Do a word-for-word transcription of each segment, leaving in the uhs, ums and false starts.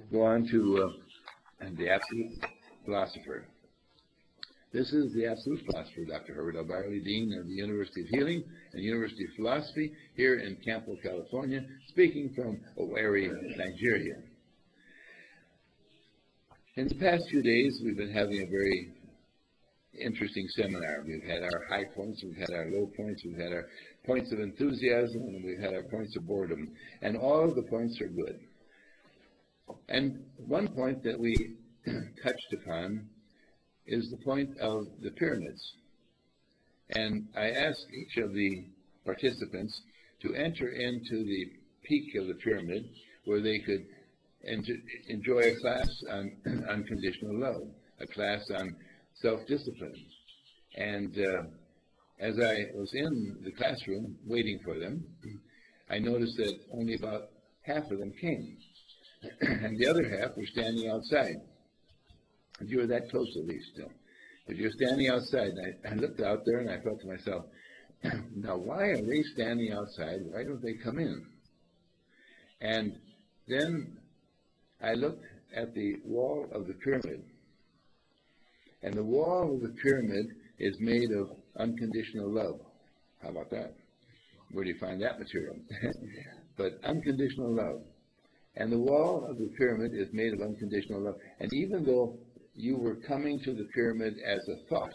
go on to uh, the absolute philosopher. This is the absolute philosopher, Doctor Herbert L. Byerly, Dean of the University of Healing and University of Philosophy here in Campo, California, speaking from Owerri, Nigeria. In the past few days, we've been having a very interesting seminar. We've had our high points, we've had our low points, we've had our points of enthusiasm, and we've had our points of boredom. And all of the points are good. And one point that we touched upon is the point of the pyramids. And I asked each of the participants to enter into the peak of the pyramid where they could enter, enjoy a class on unconditional love, a class on self-discipline. And uh, as I was in the classroom waiting for them, I noticed that only about half of them came. And the other half were standing outside. If you were that close at least still. If you're standing outside, and I, I looked out there and I thought to myself, now why are they standing outside? Why don't they come in? And then I looked at the wall of the pyramid. And the wall of the pyramid is made of unconditional love. How about that? Where do you find that material? But unconditional love. And the wall of the pyramid is made of unconditional love. And even though you were coming to the pyramid as a thought,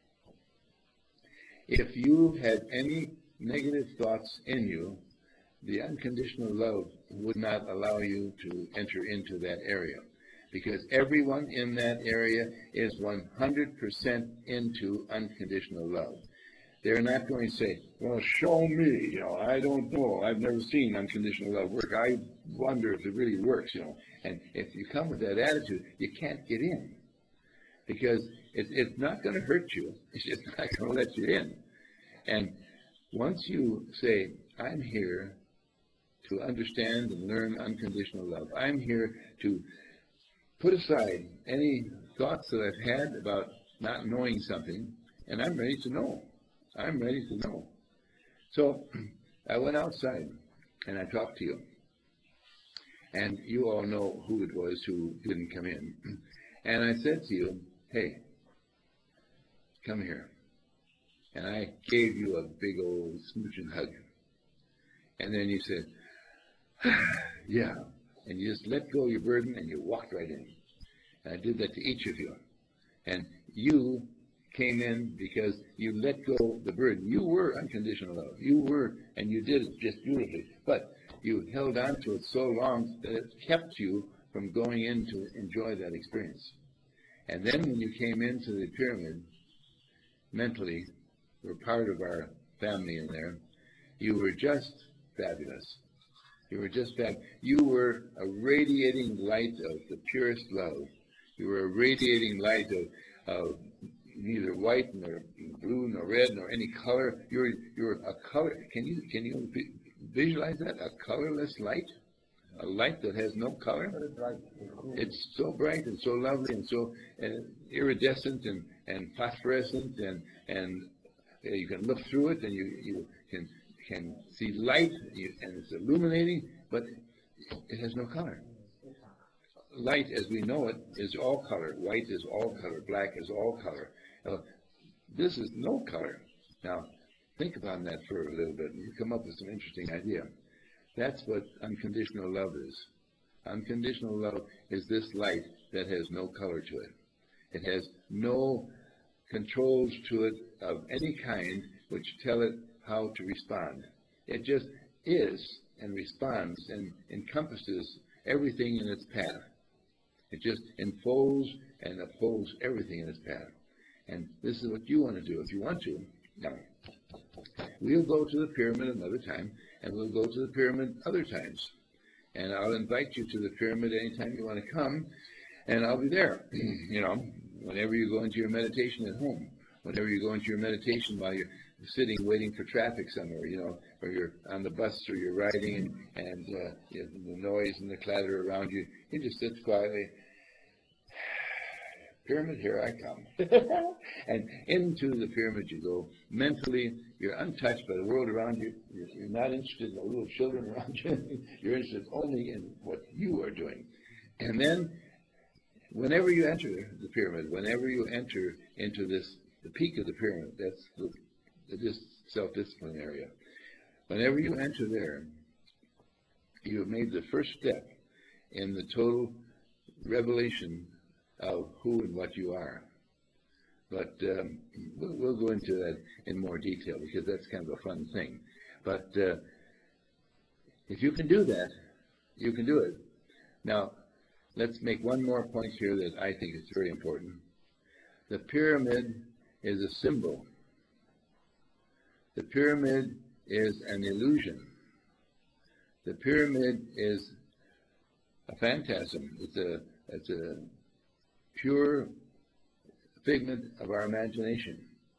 if you had any negative thoughts in you, the unconditional love would not allow you to enter into that area. Because everyone in that area is one hundred percent into unconditional love. They're not going to say, well, show me, you know, I don't know, I've never seen unconditional love work, I wonder if it really works, you know. And if you come with that attitude, you can't get in. Because it, it's not going to hurt you, it's just not going to let you in. And once you say, I'm here to understand and learn unconditional love, I'm here to put aside any thoughts that I've had about not knowing something, and I'm ready to know. I'm ready to know. So I went outside and I talked to you. And you all know who it was who didn't come in. And I said to you, hey, come here. And I gave you a big old smooching hug. And then you said, yeah. And you just let go of your burden and you walked right in. And I did that to each of you. And you came in because you let go of the burden. You were unconditional love. You were, and you did it just beautifully. But you held on to it so long that it kept you from going in to enjoy that experience. And then when you came into the pyramid, mentally, you were part of our family in there, you were just fabulous. You were just fabulous. You were a radiating light of the purest love. You were a radiating light of, of neither white nor blue nor red nor any color. You're you're a color. Can you can you visualize that? A colorless light, a light that has no color. It's so bright and so lovely and so uh, iridescent and, and phosphorescent and and uh, you can look through it and you you can can see light you, and it's illuminating, but it has no color. Light, as we know it, is all color. White is all color. Black is all color. Uh, this is no color. Now, think about that for a little bit, and you come up with some interesting idea. That's what unconditional love is. Unconditional love is this light that has no color to it. It has no controls to it of any kind which tell it how to respond. It just is and responds and encompasses everything in its path. It just enfolds and upholds everything in its path. And this is what you want to do if you want to. Now, we'll go to the pyramid another time, and we'll go to the pyramid other times. And I'll invite you to the pyramid anytime you want to come, and I'll be there. You know, whenever you go into your meditation at home, whenever you go into your meditation while you're sitting waiting for traffic somewhere, you know, or you're on the bus or you're riding and, and uh, you know, the noise and the clatter around you, you just sit quietly. Pyramid, here I come. And into the pyramid you go. Mentally, you're untouched by the world around you. You're, you're not interested in the little children around you. You're interested only in what you are doing. And then, whenever you enter the pyramid, whenever you enter into this, the peak of the pyramid, that's the, the dis- self-discipline area. Whenever you enter there, you have made the first step in the total revelation of who and what you are. But um, we'll, we'll go into that in more detail because that's kind of a fun thing. But uh, if you can do that, you can do it. Now, let's make one more point here that I think is very important. The pyramid is a symbol. The pyramid is an illusion. The pyramid is a phantasm. It's a, it's a pure figment of our imagination,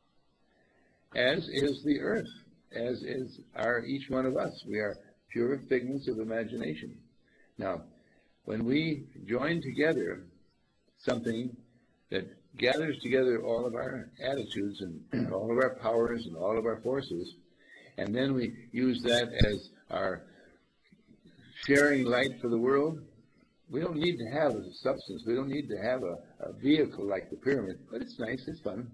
as is the earth, as is our each one of us. We are pure figments of imagination. Now, when we join together something that gathers together all of our attitudes and all of our powers and all of our forces, and then we use that as our sharing light for the world, we don't need to have a substance. We don't need to have a, a vehicle like the pyramid, but it's nice, it's fun.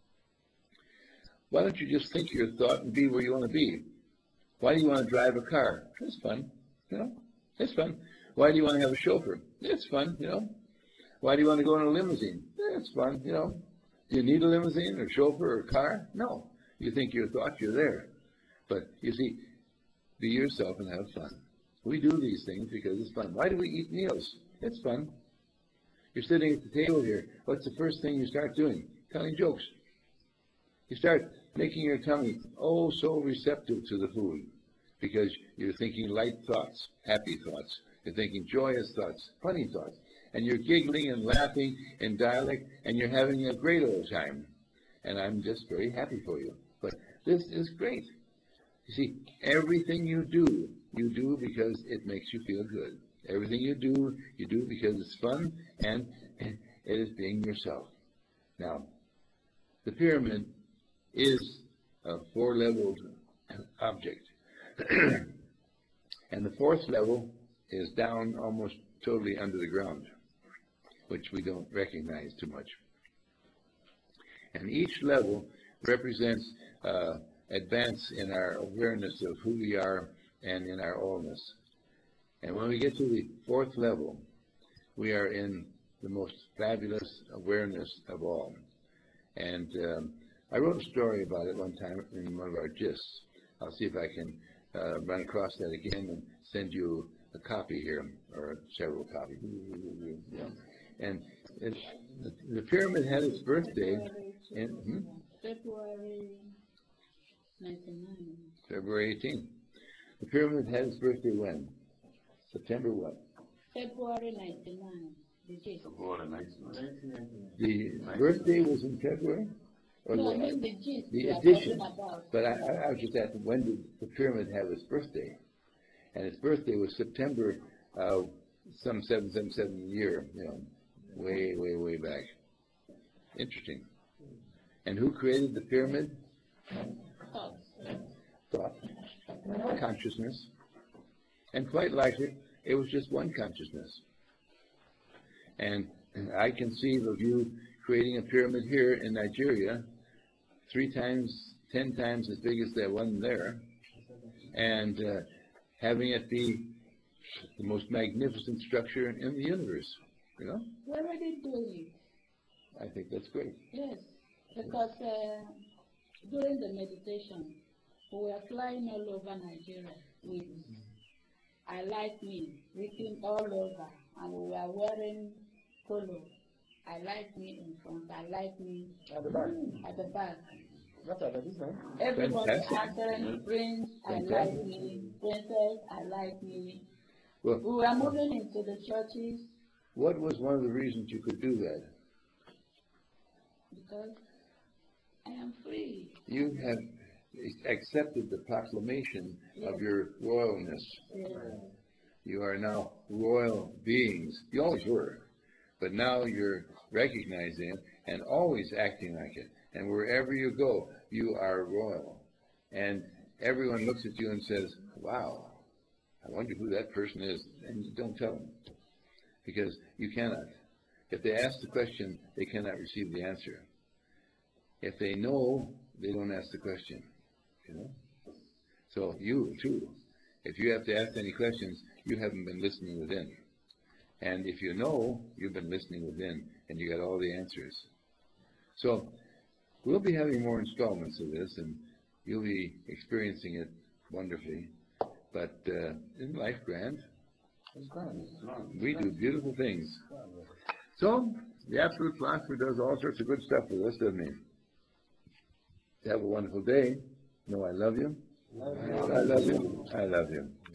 Why don't you just think your thought and be where you want to be? Why do you want to drive a car? It's fun, you know, it's fun. Why do you want to have a chauffeur? It's fun, you know. Why do you want to go in a limousine? It's fun, you know. Do you need a limousine or chauffeur or car? No. You think your thought, you're there. But you see, be yourself and have fun. We do these things because it's fun. Why do we eat meals? It's fun. You're sitting at the table here. What's the first thing you start doing? Telling jokes. You start making your tummy oh so receptive to the food because you're thinking light thoughts, happy thoughts. You're thinking joyous thoughts, funny thoughts. And you're giggling and laughing in dialect, and you're having a great old time. And I'm just very happy for you. But this is great. You see, everything you do, you do because it makes you feel good. Everything you do, you do because it's fun, and it is being yourself. Now, the pyramid is a four-leveled object. And the fourth level is down almost totally under the ground, which we don't recognize too much. And each level represents uh, advance in our awareness of who we are and in our allness. And when we get to the fourth level, we are in the most fabulous awareness of all. And um, I wrote a story about it one time in one of our gists. I'll see if I can uh, run across that again and send you a copy here, or several copies. Yeah. And it, the, the pyramid had its birthday in hmm? February ninety-nine. February eighteenth. The pyramid had its birthday when? September what? February ninety-nine. The gist. The birthday was in February? Or No, the, I mean the gist. the you are addition. talking about. But I, I, I was just asking, when did the pyramid have its birthday? And its birthday was September, uh, some seven seven seven year, you know, way, way, way back. Interesting. And who created the pyramid? Thoughts. Thought. Consciousness. And quite likely, it was just one consciousness. And I conceive of you creating a pyramid here in Nigeria, three times, ten times as big as that one there, and uh, having it be the most magnificent structure in the universe, you know? We're already doing it. I think that's great. Yes, because uh, during the meditation, we were flying all over Nigeria with I Like Me written all over, and we were wearing polo. I like me in front, I like me At the back. at the back. That's at this time. Everybody Fantastic. answering, Prince, I Fantastic. like me, Princess, I like me. Well, We were moving into the churches what was one of the reasons you could do that? because I am free. You have accepted the proclamation of your royalness. Yeah. You are now royal beings. You always were. But now you're recognizing it and always acting like it. And wherever you go, you are royal. And everyone looks at you and says, wow, I wonder who that person is. And you don't tell them. because you cannot. If they ask the question, they cannot receive the answer. If they know, they don't ask the question, you know. So you, too, if you have to ask any questions, you haven't been listening within. And if you know, you've been listening within, and you got all the answers. So we'll be having more installments of this, and you'll be experiencing it wonderfully. But uh, isn't life grand? It's grand. It's grand. We do beautiful things. So the Absolute Philosopher does all sorts of good stuff with us, doesn't he? Have a wonderful day. Know I love you. Love you. I love you. I love you.